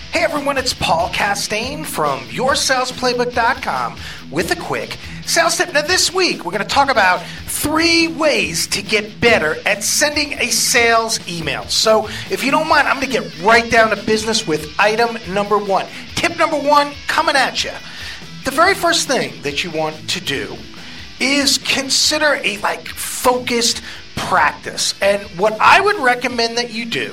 Hey everyone, it's Paul Castaigne from YourSalesPlaybook.com with a quick sales tip. Now this week, we're going to talk about 3 ways to get better at sending a sales email. So if you don't mind, I'm going to get right down to business with item number 1. Tip number 1 coming at you. The very first thing that you want to do is consider a focused practice. And what I would recommend that you do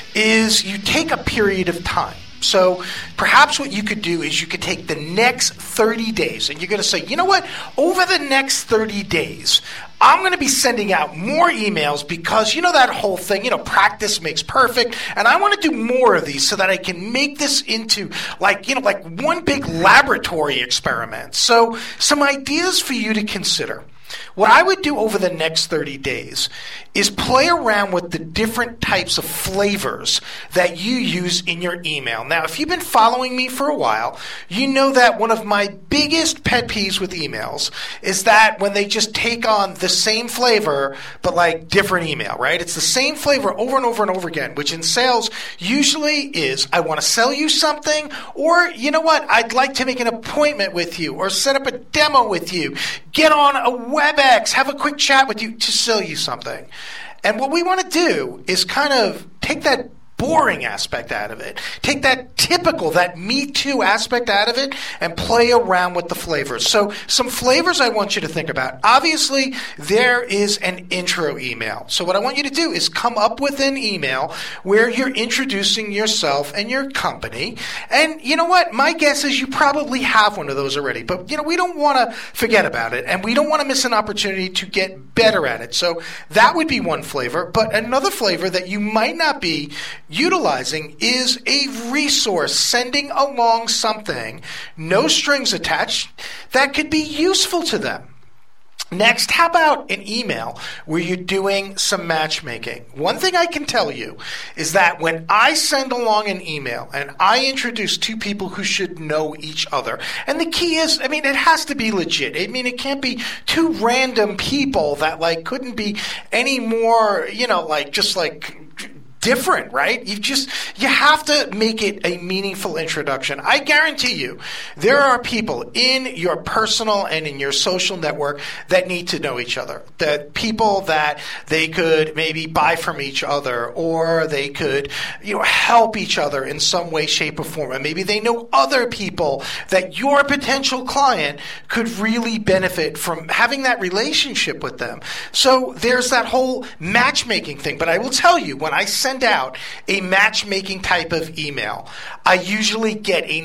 is you take a period of time. So perhaps what you could do is you could take the next 30 days and you're going to say, you know what, over the next 30 days, I'm going to be sending out more emails because, you know, that whole thing, practice makes perfect. And I want to do more of these so that I can make this into like one big laboratory experiment. So some ideas for you to consider. What I would do over the next 30 days is play around with the different types of flavors that you use in your email. Now, if you've been following me for a while, you know that one of my biggest pet peeves with emails is that when they just take on the same flavor, but different email, right? It's the same flavor over and over and over again, which in sales usually is, I want to sell you something, or you know what, I'd like to make an appointment with you, or set up a demo with you, get on a WebEx, have a quick chat with you to sell you something. And what we want to do is kind of take that boring aspect out of it, take that typical, that Me Too aspect out of it, and play around with the flavors. So some flavors I want you to think about. Obviously, there is an intro email. So what I want you to do is come up with an email where you're introducing yourself and your company. And you know what? My guess is you probably have one of those already. But we don't want to forget about it, and we don't want to miss an opportunity to get better at it. So that would be one flavor. But another flavor that you might not be utilizing is a resource, sending along something, no strings attached, that could be useful to them. Next, how about an email where you're doing some matchmaking? One thing I can tell you is that when I send along an email and I introduce 2 people who should know each other, and the key is, it has to be legit. It can't be 2 random people that couldn't be any more, different, right? You have to make it a meaningful introduction. I guarantee you, there are people in your personal and in your social network that need to know each other. That people that they could maybe buy from each other, or they could, help each other in some way, shape, or form. And maybe they know other people that your potential client could really benefit from having that relationship with them. So there's that whole matchmaking thing. But I will tell you, when I send out a matchmaking type of email, I usually get a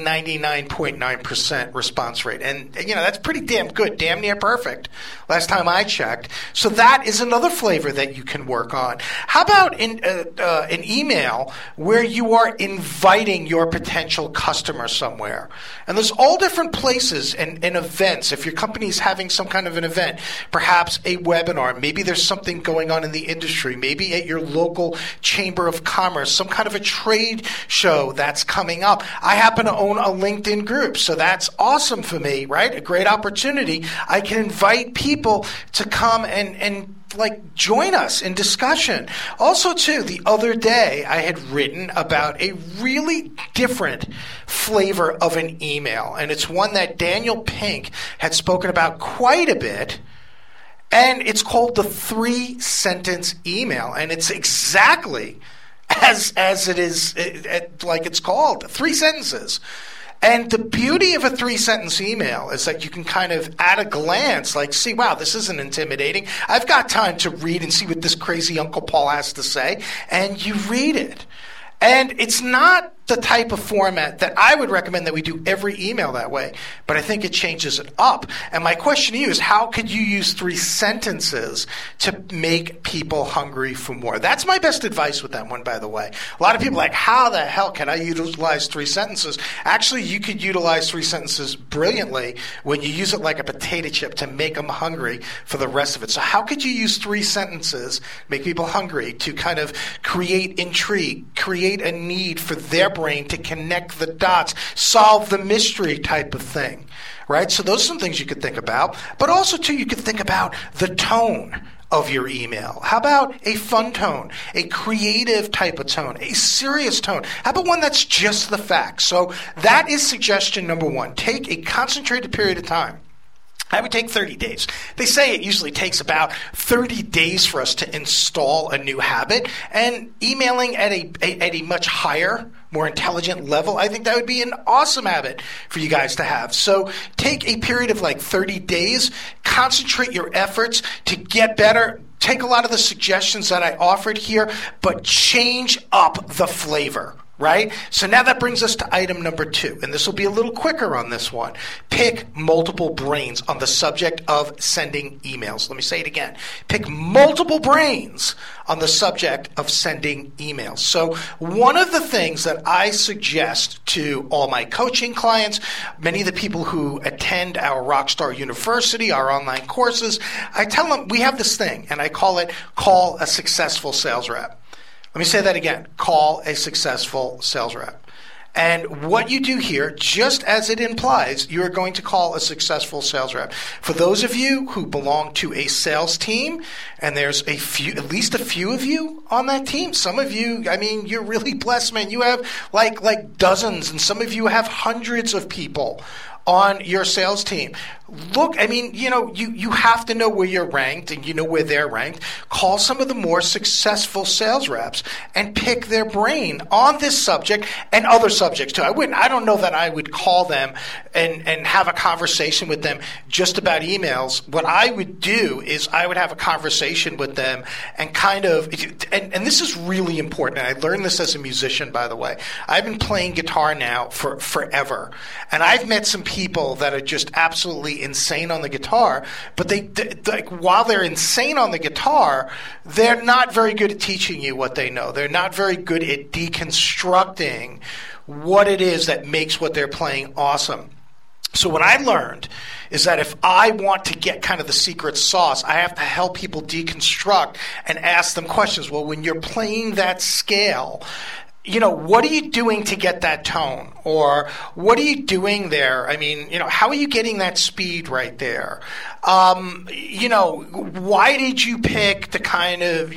99.9% response rate. And, that's pretty damn good, damn near perfect, last time I checked. So that is another flavor that you can work on. How about an email where you are inviting your potential customer somewhere? And there's all different places and events. If your company is having some kind of an event, perhaps a webinar, maybe there's something going on in the industry, maybe at your local chamber of commerce, some kind of a trade show that's coming up. I happen to own a LinkedIn group, so that's awesome for me, right? A great opportunity. I can invite people to come and join us in discussion. Also, too, the other day I had written about a really different flavor of an email, and it's one that Daniel Pink had spoken about quite a bit. And it's called the 3-sentence email, and it's exactly as it is, it's called, 3 sentences. And the beauty of a 3-sentence email is that you can kind of, at a glance, see, wow, this isn't intimidating. I've got time to read and see what this crazy Uncle Paul has to say, and you read it. And it's not the type of format that I would recommend that we do every email that way, but I think it changes it up. And my question to you is, how could you use 3 sentences to make people hungry for more? That's my best advice with that one, by the way. A lot of people are like, how the hell can I utilize 3 sentences? Actually, you could utilize 3 sentences brilliantly when you use it like a potato chip to make them hungry for the rest of it. So how could you use 3 sentences, make people hungry, to kind of create intrigue, create a need for their brain to connect the dots, solve the mystery type of thing, right? So those are some things you could think about. But also, too, you could think about the tone of your email? How about a fun tone, a creative type of tone, a serious tone? How about one that's just the facts? So that is suggestion number one. Take a concentrated period of time. I would take 30 days. They say it usually takes about 30 days for us to install a new habit, and emailing at a much higher, more intelligent level, I think that would be an awesome habit for you guys to have. So take a period of like 30 days, concentrate your efforts to get better. Take a lot of the suggestions that I offered here, but change up the flavor. Right? So now that brings us to item number 2, and this will be a little quicker on this one. Pick multiple brains on the subject of sending emails. Let me say it again. Pick multiple brains on the subject of sending emails. So one of the things that I suggest to all my coaching clients, many of the people who attend our Rockstar University, our online courses, I tell them we have this thing, and I call it Call a Successful Sales Rep. Let me say that again. Call a successful sales rep. And what you do here, just as it implies, you are going to call a successful sales rep. For those of you who belong to a sales team, and there's at least a few of you on that team, some of you, I mean, you're really blessed, man. You have like dozens, and some of you have hundreds of people on your sales team. Look, I mean, you have to know where you're ranked, and you know where they're ranked. Call some of the more successful sales reps and pick their brain on this subject and other subjects too. I don't know that I would call them and have a conversation with them just about emails. What I would do is I would have a conversation with them and and this is really important. And I learned this as a musician, by the way. I've been playing guitar now for forever, and I've met some people that are just absolutely insane on the guitar, but they while they're insane on the guitar, they're not very good at teaching you what they know. They're not very good at deconstructing what it is that makes what they're playing awesome. So what I learned is that if I want to get kind of the secret sauce, I have to help people deconstruct and ask them questions. Well, when you're playing that scale, what are you doing to get that tone? Or what are you doing there? I mean, how are you getting that speed right there? Why did you pick to kind of,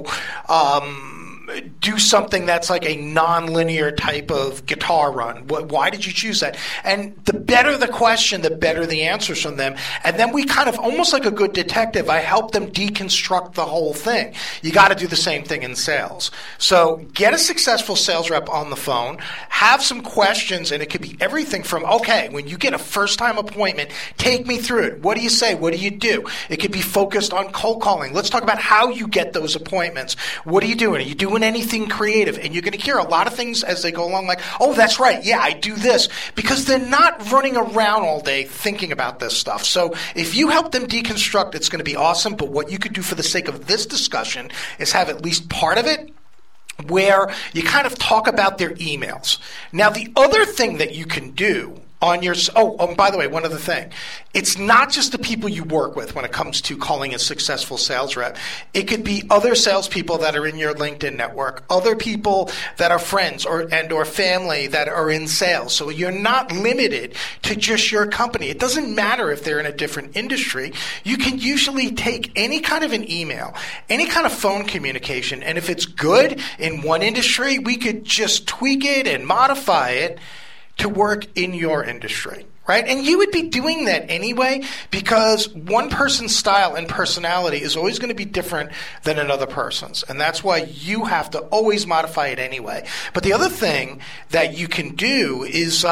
do something that's like a non-linear type of guitar run? Why did you choose that? And the better the question, the better the answers from them. And then we kind of, almost like a good detective, I help them deconstruct the whole thing. You got to do the same thing in sales. So get a successful sales rep on the phone, have some questions, and it could be everything from, okay, when you get a first-time appointment, take me through it. What do you say? What do you do? It could be focused on cold calling. Let's talk about how you get those appointments. What are you doing? Are you doing anything creative? And you're going to hear a lot of things as they go along, like, oh, that's right, yeah, I do this, because they're not running around all day thinking about this stuff. So if you help them deconstruct, it's going to be awesome. But what you could do for the sake of this discussion is have at least part of it where you kind of talk about their emails. Now, the other thing that you can do on your, by the way, one other thing. It's not just the people you work with when it comes to calling a successful sales rep. It could be other salespeople that are in your LinkedIn network, other people that are friends or family that are in sales. So you're not limited to just your company. It doesn't matter if they're in a different industry. You can usually take any kind of an email, any kind of phone communication, and if it's good in one industry, we could just tweak it and modify it to work in your industry, right? And you would be doing that anyway, because one person's style and personality is always going to be different than another person's. And that's why you have to always modify it anyway. But the other thing that you can do is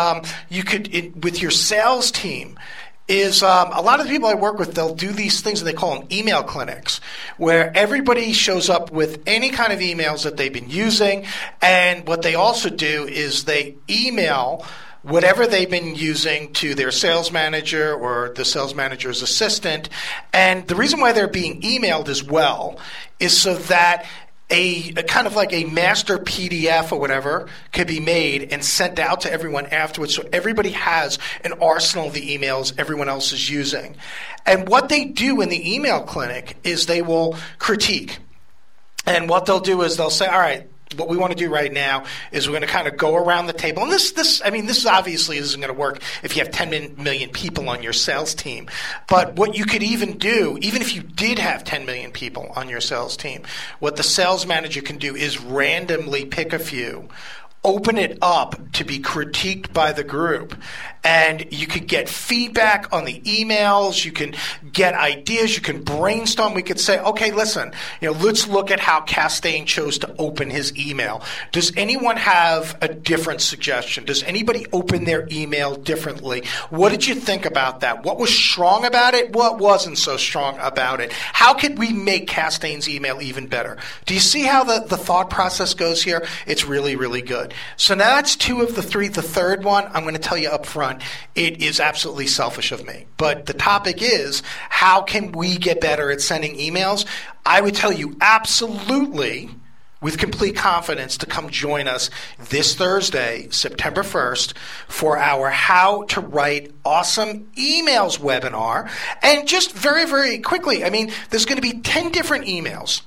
with your sales team, is a lot of the people I work with, they'll do these things, and they call them email clinics, where everybody shows up with any kind of emails that they've been using. And what they also do is they email whatever they've been using to their sales manager or the sales manager's assistant. And the reason why they're being emailed as well is so that a kind of like a master PDF or whatever could be made and sent out to everyone afterwards, so everybody has an arsenal of the emails everyone else is using. And what they do in the email clinic is they will critique. And what they'll do is they'll say, all right, what we want to do right now is we're going to kind of go around the table. And this obviously isn't going to work if you have 10 million people on your sales team. But what you could even do, even if you did have 10 million people on your sales team, what the sales manager can do is randomly pick a few, open it up to be critiqued by the group, and you could get feedback on the emails, you can get ideas, you can brainstorm. We could say, okay, listen, let's look at how Castaigne chose to open his email. Does anyone have a different suggestion? Does anybody open their email differently? What did you think about that? What was strong about it? What wasn't so strong about it? How could we make Castaigne's email even better? Do you see how the thought process goes here? It's really, really good. So now that's 2 of the 3. The third one, I'm going to tell you up front, it is absolutely selfish of me. But the topic is, how can we get better at sending emails? I would tell you absolutely, with complete confidence, to come join us this Thursday, September 1st, for our How to Write Awesome Emails webinar. And just very, very quickly, there's going to be 10 different emails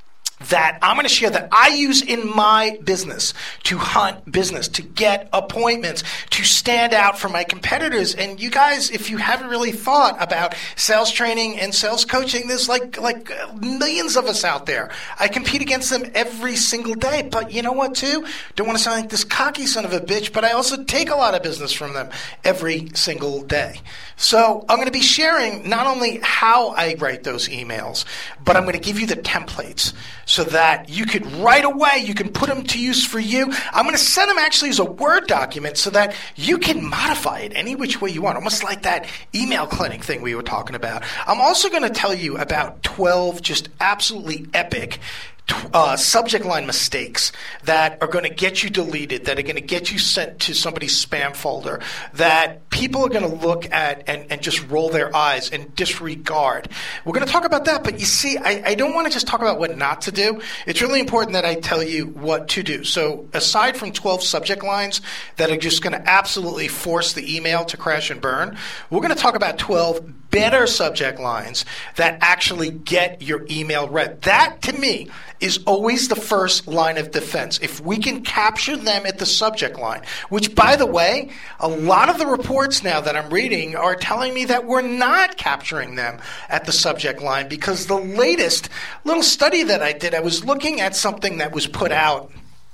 that I'm going to share that I use in my business to hunt business, to get appointments, to stand out from my competitors. And you guys, if you haven't really thought about sales training and sales coaching, there's like millions of us out there. I compete against them every single day. But you know what, too? Don't want to sound like this cocky son of a bitch, but I also take a lot of business from them every single day. So I'm going to be sharing not only how I write those emails, but I'm going to give you the templates so that you could right away, you can put them to use for you. I'm going to send them actually as a Word document so that you can modify it any which way you want, almost like that email clinic thing we were talking about. I'm also going to tell you about 12 just absolutely epic subject line mistakes that are going to get you deleted, that are going to get you sent to somebody's spam folder, that people are going to look at and just roll their eyes and disregard. We're going to talk about that, but you see, I don't want to just talk about what not to do. It's really important that I tell you what to do. So aside from 12 subject lines that are just going to absolutely force the email to crash and burn, we're going to talk about 12 better subject lines that actually get your email read. That, to me, is always the first line of defense. If we can capture them at the subject line, which, by the way, a lot of the reports now that I'm reading are telling me that we're not capturing them at the subject line, because the latest little study that I did, I was looking at something that was put out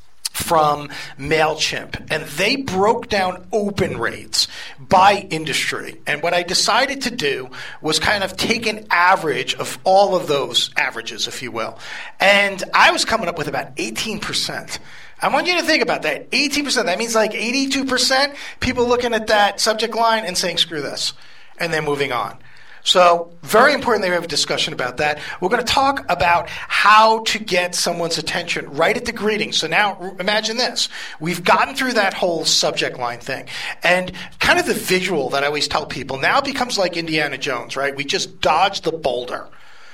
from MailChimp, and they broke down open rates by industry. And what I decided to do was kind of take an average of all of those averages, if you will. And I was coming up with about 18%. I want you to think about that. 18%. That means like 82% people looking at that subject line and saying, screw this, and then moving on. So very important that we have a discussion about that. We're going to talk about how to get someone's attention right at the greeting. So now imagine this. We've gotten through that whole subject line thing. And kind of the visual that I always tell people now becomes like Indiana Jones, right? We just dodged the boulder.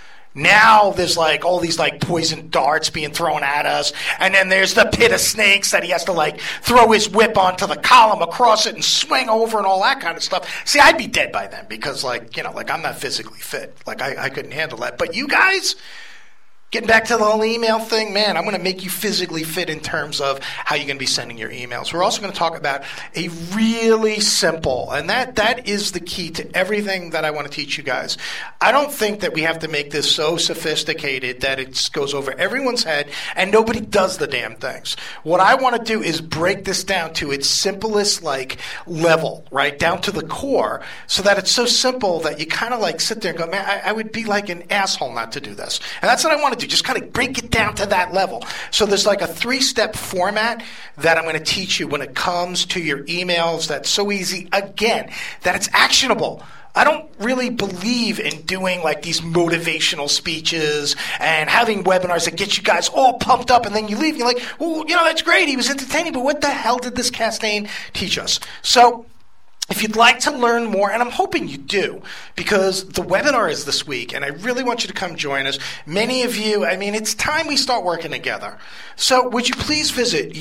Now there's like all these like poison darts being thrown at us, and then there's the pit of snakes that he has to like throw his whip onto the column across it and swing over and all that kind of stuff. See, I'd be dead by then because like I'm not physically fit. Like I couldn't handle that. But you guys, getting back to the whole email thing, man, I'm going to make you physically fit in terms of how you're going to be sending your emails. We're also going to talk about a really simple, and that is the key to everything that I want to teach you guys. I don't think that we have to make this so sophisticated that it goes over everyone's head and nobody does the damn things. What I want to do is break this down to its simplest like level, right, down to the core, so that it's so simple that you kind of like sit there and go, man, I would be like an asshole not to do this. And that's what I want to do, just kind of break it down to that level. So there's like a 3-step format that I'm going to teach you when it comes to your emails that's so easy, again, that it's actionable. I don't really believe in doing like these motivational speeches and having webinars that get you guys all pumped up and then you leave and you're like, well, that's great. He was entertaining, but what the hell did this Castaigne teach us? So If you'd like to learn more, and I'm hoping you do, because the webinar is this week, and I really want you to come join us. Many of you, it's time we start working together. So would you please visit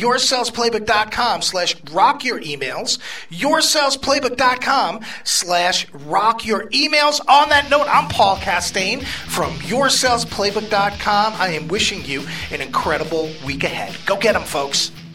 yoursalesplaybook.com/rockyouremails, yoursalesplaybook.com/rockyouremails. On that note, I'm Paul Castaigne from yoursalesplaybook.com. I am wishing you an incredible week ahead. Go get them, folks.